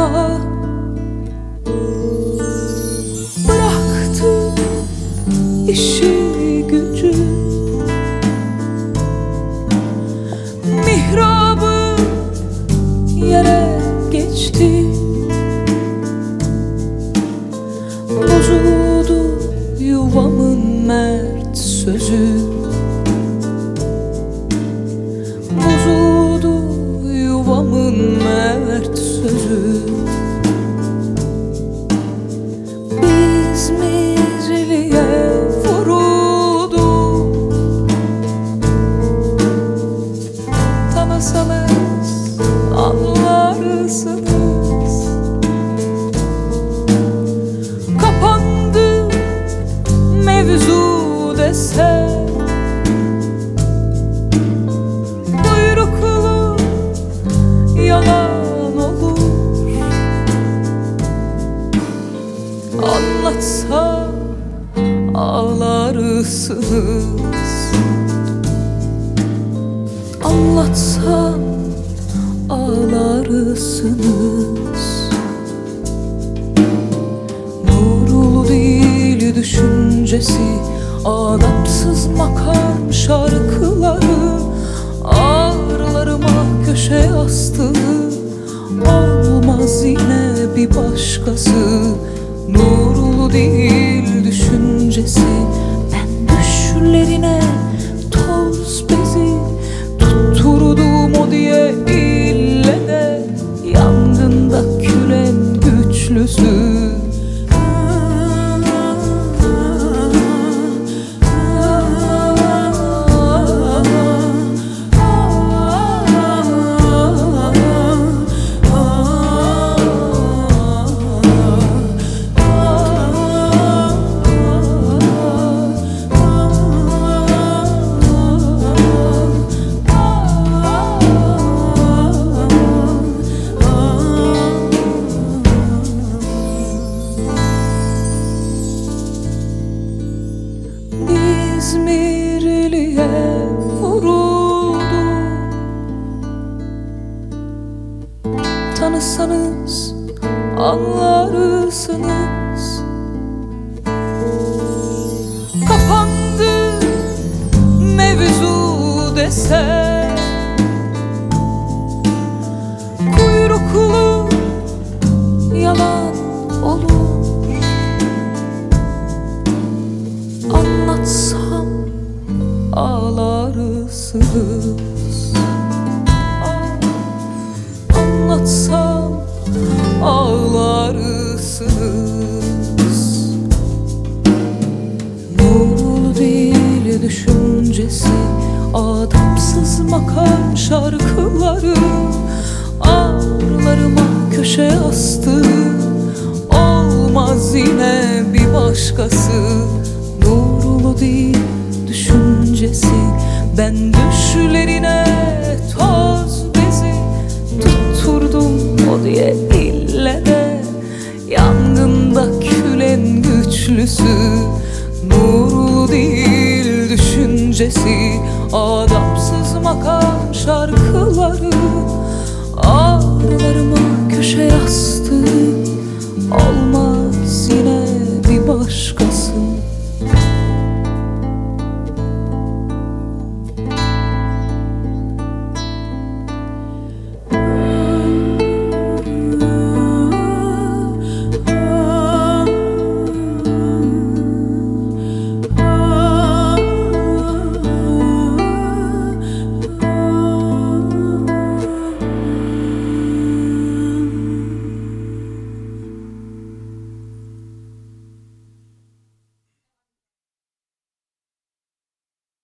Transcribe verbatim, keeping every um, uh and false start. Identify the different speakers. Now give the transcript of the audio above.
Speaker 1: Bıraktı işi gücü, mihrabı yere geçti. Bozuldu yuvamın mert sözü, bozuldu yuvamın mert sözü. Biz mizriliğe vurulduk, tanısanız anlarsınız. Kapandı mevzu desem, buyruklu yalan olur. Anlatsam ağlarsınız, anlatsam ağlarsınız. Nurlu değil düşüncesi, adapsız makam şarkıları ağrılarıma köşe astı. Olmaz yine bir başkası. Nurlu değil düşüncesi, ben düşlerine toz bezi tutturdum o diye ille de yangında külen güçlüsü. İzmirli'ye vuruldu, tanısanız anlarsınız. Kapandı mevzu desem, kuyruklu yalan olur. Anlatsam ağlarsınız, anlatsam ağlarsınız. Nurlu değil düşüncesi, adamsız makam şarkıları ağrılarıma köşe astı. Olmaz yine bir başkası. Nurlu değil düşüncesi, ben düşlerine toz bezi tutturdum o diye ille de yangında külen güçlüsü. Nurlu değil düşüncesi, adam